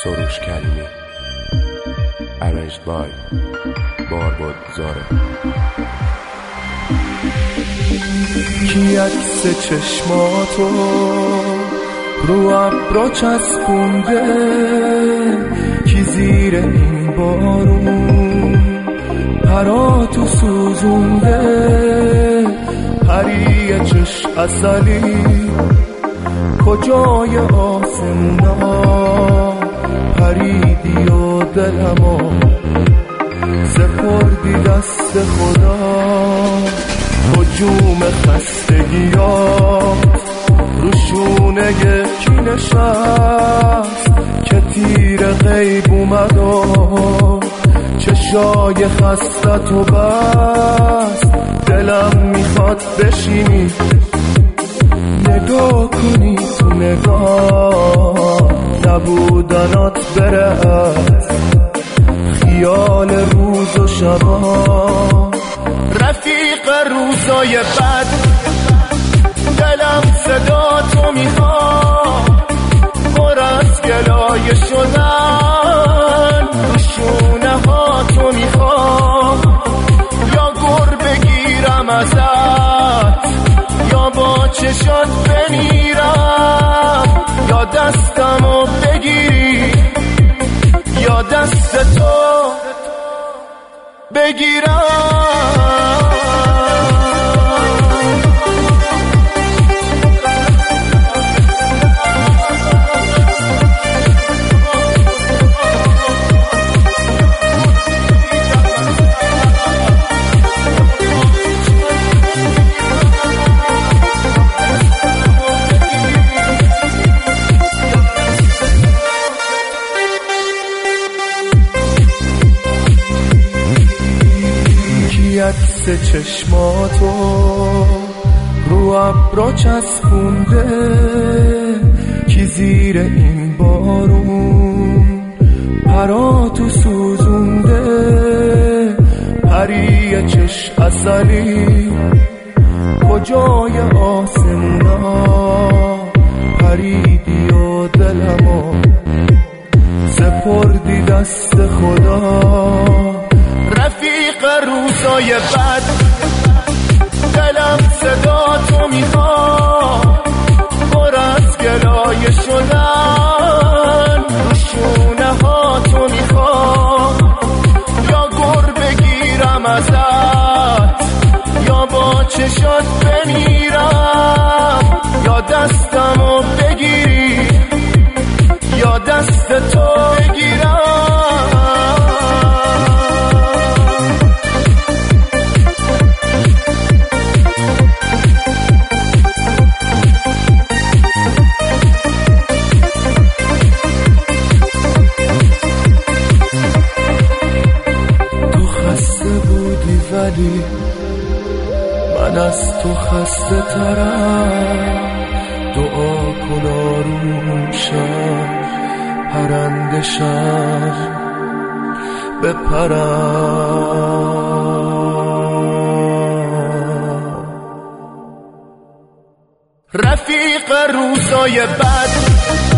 سروش کریمی Arranged by بارباد زاره. کی عکس چشماتو رو ابرا چسبونده، کی زیر این بارون پراتو سوزونده، پری چش عسلی کجای آسمونا پریدی و دلمو سپردی دست خدا. هجوم خستگیات روشونه کی نشست که تیر غیب اومد و چشای خستتو بست. دلم میخواد بشینی نگاه کنی تو نگاه، نبودنات بره از خیال روز و شبا. رفیق روزای بد دلم صدا تو میخواد، پر از گلایه شدن شونه ها تو میخواد. یا گر بگیرم ازت یا با چشات بمیرم، یا دستمو بگیری یا دست تو بگیرم. عکس چشماتو رو ابرا چسبونده، کی زیر این بارون پراتو سوزونده، پری چش عسلی کجای آسمونا پریدی و دلمو سپردی دست خدا. رفیق روزای بد دلم صدا تو میخواد، پر از گلایه شدن شونه ها تو میخواد. یا گر بگیرم ازت یا با چشات بمیرم، یا دستمو بگیری یا دست تو بگیرم. ولی من از تو خسته ترم، دعا کن آروم شم پرنده شم بپرم. رفیق روزای بد